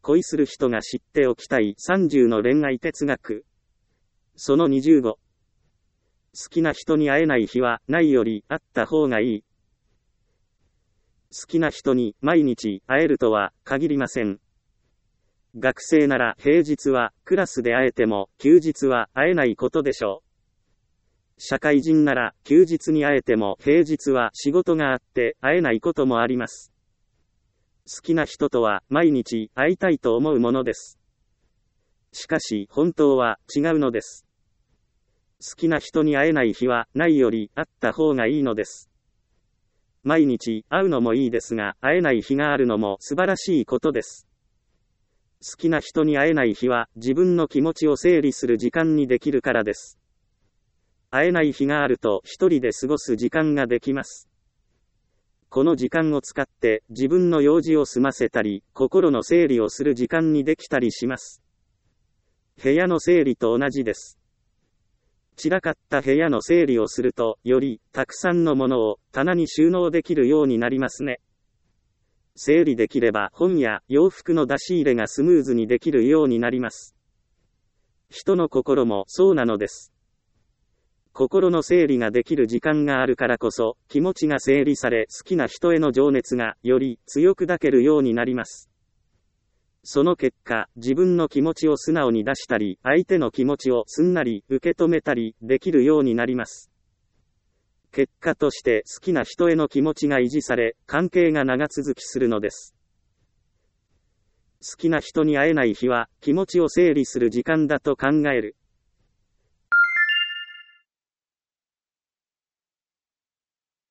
恋する人が知っておきたい30の恋愛哲学。その25。好きな人に会えない日はないよりあった方がいい。好きな人に毎日会えるとは限りません。学生なら平日はクラスで会えても休日は会えないことでしょう。社会人なら休日に会えても平日は仕事があって会えないこともあります。好きな人とは毎日会いたいと思うものです。しかし本当は違うのです。好きな人に会えない日はないよりあった方がいいのです。毎日会うのもいいですが、会えない日があるのも素晴らしいことです。好きな人に会えない日は自分の気持ちを整理する時間にできるからです。会えない日があると一人で過ごす時間ができます。この時間を使って自分の用事を済ませたり、心の整理をする時間にできたりします。部屋の整理と同じです。散らかった部屋の整理をすると、よりたくさんのものを棚に収納できるようになりますね。整理できれば本や洋服の出し入れがスムーズにできるようになります。人の心もそうなのです。心の整理ができる時間があるからこそ、気持ちが整理され好きな人への情熱がより強く抱けるようになります。その結果、自分の気持ちを素直に出したり、相手の気持ちをすんなり受け止めたりできるようになります。結果として好きな人への気持ちが維持され、関係が長続きするのです。好きな人に会えない日は、気持ちを整理する時間だと考える。